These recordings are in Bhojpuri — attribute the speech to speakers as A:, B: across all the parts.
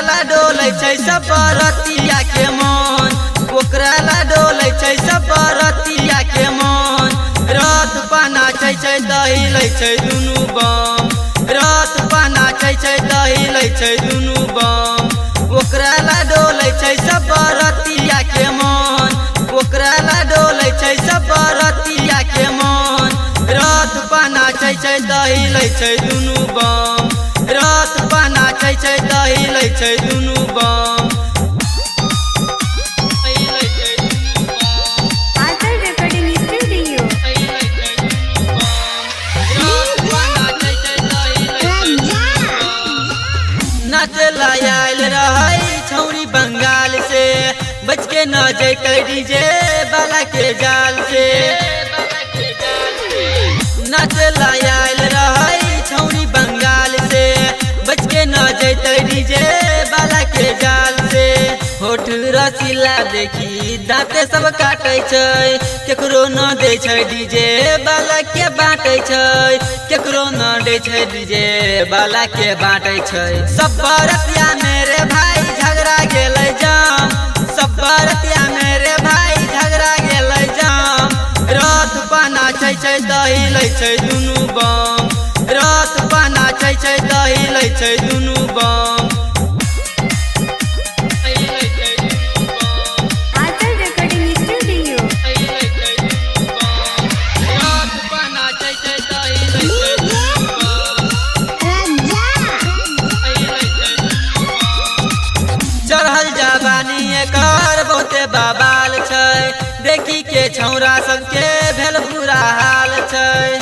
A: ला डोलै छै सब बरतिया के मन, ओकरा ला डोलै छै सब बरतिया के मन। रथ पाना छै दही लै छै दुनू बम, रथ पाना छै दही लै छै दुनू बम। ओकरा ला डोलै छै सब बरतिया के मन, ओकरा ला डोलै छै सब बरतिया के मन। रथ पाना छै दही लै छै दुनू बम, रथ पाना छै दही लै छै दुनू बम।
B: आंचल रिकॉर्डिंग स्टूडियो।
A: नाचला आयल रहै छौरी बंगाल से, बच के न जैतै डीजे बाला के जाल से। नाचला आयल रहै छौरी बंगाल से, बच के न जैतै डीजे बाला के जाल से। होठ रसीला देखी दाँते सब काटै छै, केकरो न दै छै डीजे बाला के बाँटै छै, केकरो न दै छै डीजे बाला के बाँटै छै। सब बरतिया मेरे भाई झगड़ा गेलै जाम, सब बरतिया मेरे भाई झगड़ा गेलै जाम। रथ पाना छै दही लै छै दुनू बम, रथ पाना छै दही लै छै दुनू बम।
B: आंचल रिकॉर्डिंग स्टूडियो।
A: रथ पाना छै दही लै छै दुनू बम। चढ़ल जवानी एकर बहुते बवाल छै, देखी के छौरा सबके भेल बुरा हाल छै।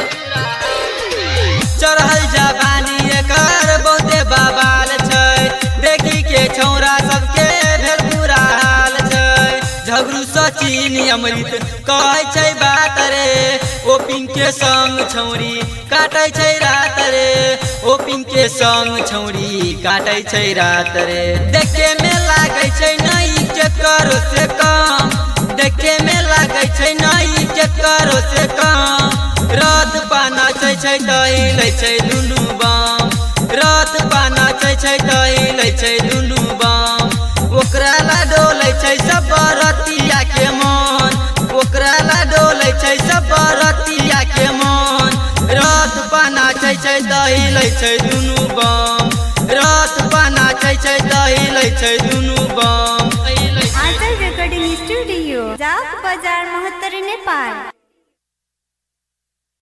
A: चढ़ल जवानी एकर बहुते बवाल छै, देखी के छौरा सबके भेल बुरा हाल छै। झगड़ू सचिन अमृत कहै छै बात रे, ओपिंग के संग छौरी काटै छै रात रे, ओपिंग के संग छौरी काटै छै रात रे। देखे में लागै छै नहीं के करो से कम, देखे में लागै छै नहीं के करो से कम। रथ पाना छै दही लै छै दुनू बम, रथ पाना छै दही लै छै दुनू बम। ओकरा ला डोलै छै सब बरतिया के मन, ओकरा ला डोलै छै सब बरतिया के मन। रथ पाना छै दही लै छै दुनू बम, रथ पाना छै दही लै छै दुनू बम।
B: आंचल रिकॉर्डिंग स्टूडियो, जाक बाजार, महत्तर, नेपाल।